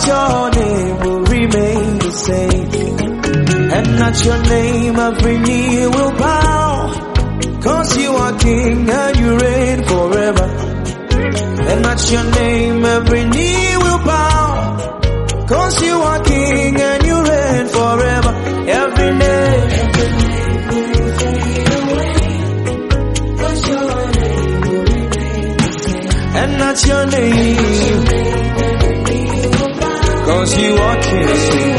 but your name will remain the same. And at your name every knee will bow, 'cause you are King and you reign forever. And at your name every knee will bow, 'cause you are King and you reign forever. Every name will fade away, 'cause your name will remain the same. And at your name, 'cause you are King.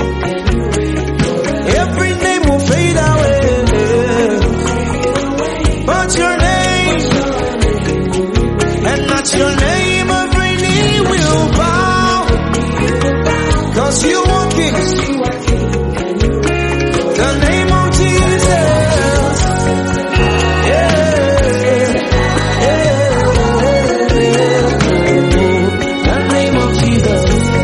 Every name will fade away, but your name, and at your name every knee will bow, 'cause you are King. The name of Jesus, yeah, yeah. The name of Jesus.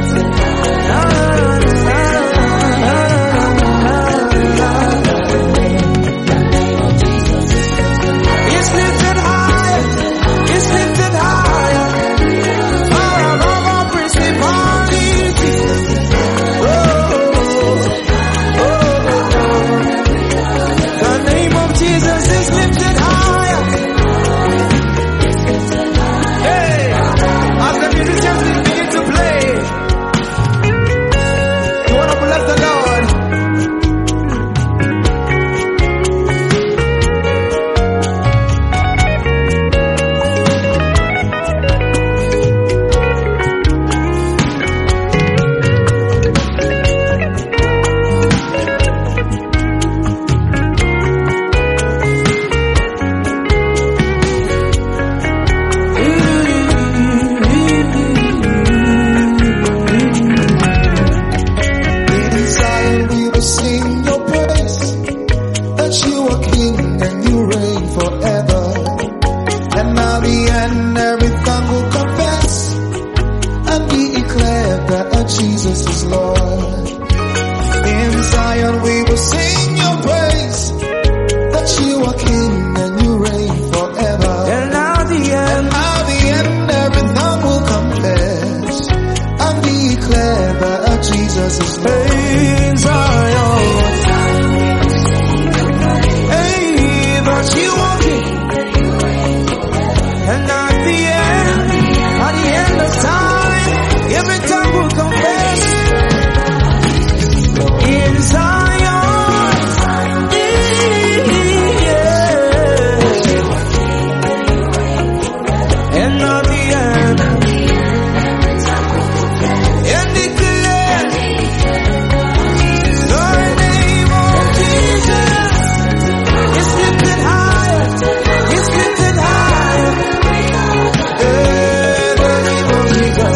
Jesus is Lord. In Zion we will sing your praise, that you are King and you reign forever. And now the end, every tongue will confess and declare that Jesus is Lord. in Zion, hey, but you are King. And at the end of time, every tongue will confess. In Zion, yeah. And at the end, and declare the name of Jesus is lifted higher, is lifted higher. The name of Jesus.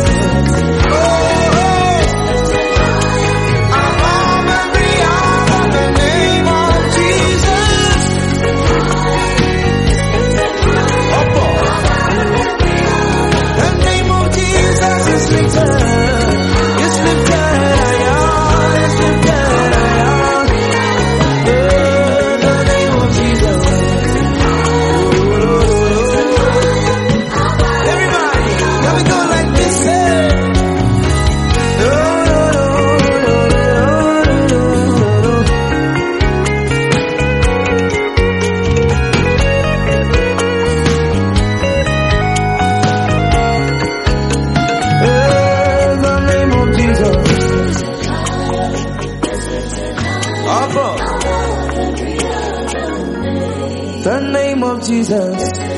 The name of Jesus.